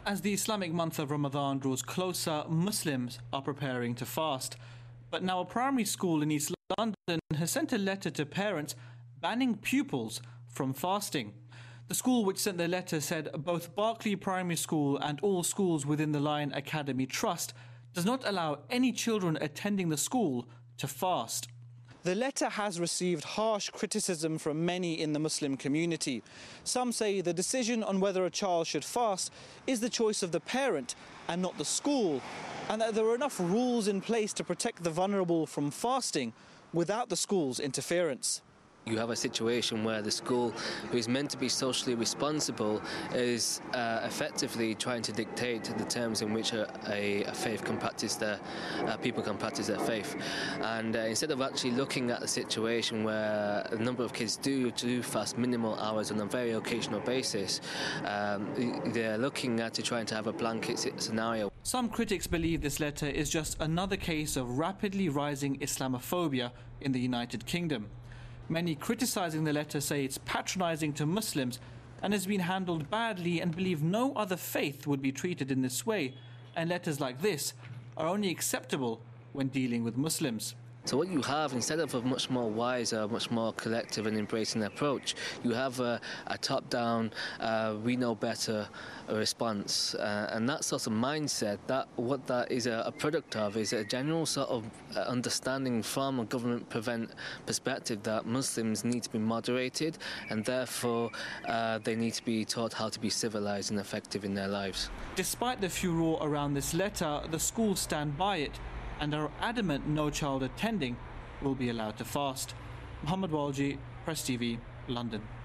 As the Islamic month of Ramadan draws closer, Muslims are preparing to fast. But now a primary school in East London has sent a letter to parents banning pupils from fasting. The school which sent the letter said both Berkeley Primary School and all schools within the Lion Academy Trust does not allow any children attending the school to fast. The letter has received harsh criticism from many in the Muslim community. Some say the decision on whether a child should fast is the choice of the parent and not the school, and that there are enough rules in place to protect the vulnerable from fasting without the school's interference. You have a situation where the school, who is meant to be socially responsible, is effectively trying to dictate the terms in which a faith can practice people can practice their faith. And instead of actually looking at the situation where a number of kids do fast minimal hours on a very occasional basis, they're looking at trying to have a blanket scenario. Some critics believe this letter is just another case of rapidly rising Islamophobia in the United Kingdom. Many criticising the letter say it's patronising to Muslims and has been handled badly and believe no other faith would be treated in this way, and letters like this are only acceptable when dealing with Muslims. So what you have, instead of a much more wiser, much more collective and embracing approach, you have a top-down, we know better response. And that sort of mindset, what that is a product of is a general sort of understanding from a government perspective that Muslims need to be moderated, and therefore they need to be taught how to be civilised and effective in their lives. Despite the furore around this letter, the schools stand by it and are adamant no child attending will be allowed to fast. Muhammad Walji, Press TV, London.